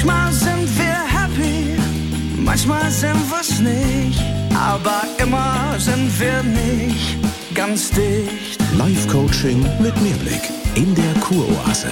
Manchmal sind wir happy, manchmal sind wir's nicht, aber immer sind wir nicht ganz dicht. Live-Coaching mit Mehrblick in der Kuroase.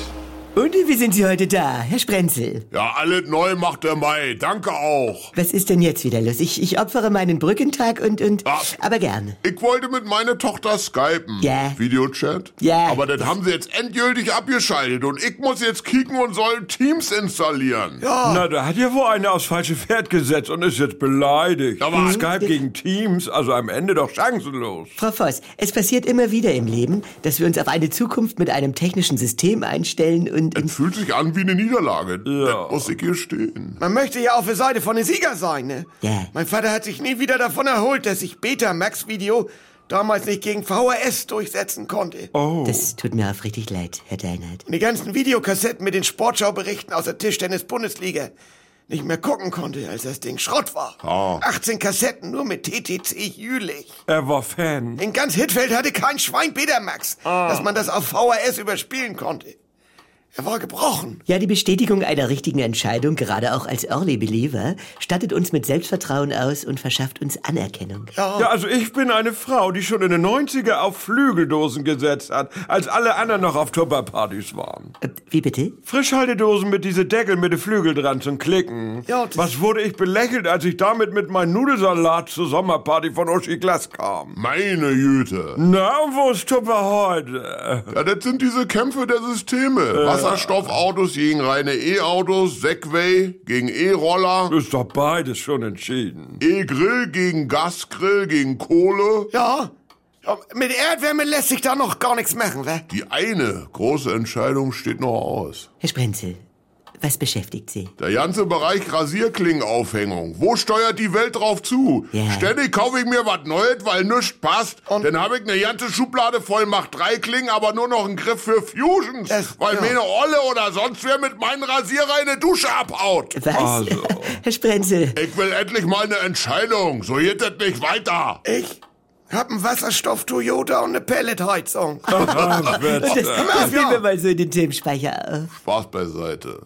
Und wie sind Sie heute da, Herr Sprenzel? Ja, alles neu macht der Mai. Danke auch. Was ist denn jetzt wieder los? Ich opfere meinen Brückentag und aber gerne. Ich wollte mit meiner Tochter skypen. Ja. Videochat. Ja. Aber das haben sie jetzt endgültig abgeschaltet und ich muss jetzt kicken und soll Teams installieren. Ja. Na, da hat ja wohl einer aufs falsche Pferd gesetzt und ist jetzt beleidigt. Aber Skype gegen Teams, also am Ende doch chancenlos. Frau Voss, es passiert immer wieder im Leben, dass wir uns auf eine Zukunft mit einem technischen System einstellen und... Es fühlt sich an wie eine Niederlage. Ja. Das muss ich gestehen. Man möchte ja auf der Seite von den Sieger sein, ne? Ja. Mein Vater hat sich nie wieder davon erholt, dass ich Betamax-Video damals nicht gegen VHS durchsetzen konnte. Oh. Das tut mir aufrichtig leid, Herr Deinhardt. Und die ganzen Videokassetten mit den Sportschauberichten aus der Tischtennis-Bundesliga nicht mehr gucken konnte, als das Ding Schrott war. Ah. 18 Kassetten nur mit TTC Jülich. Er war Fan. In ganz Hittfeld hatte kein Schwein Betamax, dass man das auf VHS überspielen konnte. Er war gebrochen. Ja, die Bestätigung einer richtigen Entscheidung, gerade auch als Early Believer, stattet uns mit Selbstvertrauen aus und verschafft uns Anerkennung. Ja, also ich bin eine Frau, die schon in den 90er auf Flügeldosen gesetzt hat, als alle anderen noch auf Tupperpartys waren. Wie bitte? Frischhaltedosen mit diese Deckel mit den Flügel dran zum Klicken. Ja, das- Was wurde ich belächelt, als ich damit mit meinem Nudelsalat zur Sommerparty von Uschi Glass kam? Meine Güte. Na, und wo ist Tupper heute? Ja, das sind diese Kämpfe der Systeme. Wasserstoffautos gegen reine E-Autos, Segway gegen E-Roller, Ist doch beides schon entschieden. E-Grill gegen Gasgrill gegen Kohle. Ja, mit Erdwärme lässt sich da noch gar nichts machen, wa? Die eine große Entscheidung steht noch aus. Herr Sprenzel, was beschäftigt Sie? Der ganze Bereich Rasierklingenaufhängung. Wo steuert die Welt drauf zu? Ja. Ständig kaufe ich mir was Neues, weil nichts passt. Und- Dann habe ich eine ganze Schublade voll, mach 3 Klingen, aber nur noch einen Griff für Fusions. Weil ja. meine Olle oder sonst wer mit meinem Rasierer in die Dusche abhaut. Was? Also. Herr Sprenzel, Ich will endlich mal eine Entscheidung. So geht das nicht weiter. Ich hab einen Wasserstoff-Toyota und eine Pelletheizung. das nehmen wir mal so in den Themenspeicher auf. Spaß beiseite.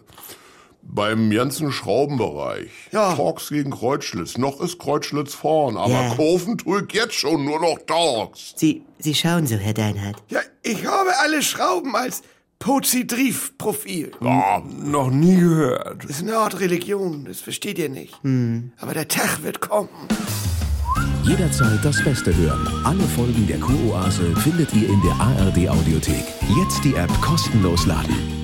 Beim ganzen Schraubenbereich. Ja. Torx gegen Kreuzschlitz. Noch ist Kreuzschlitz vorn, aber Ja. kaufen tue ich jetzt schon nur noch Torx. Sie schauen so, Herr Deinhardt. Ja, ich habe alle Schrauben als Pozidriv-Profil. Ja, Noch nie gehört. Das ist eine Art Religion, das versteht ihr nicht. Aber der Tag wird kommen. Jederzeit das Beste hören. Alle Folgen der Kuroase findet ihr in der ARD Audiothek. Jetzt die App kostenlos laden.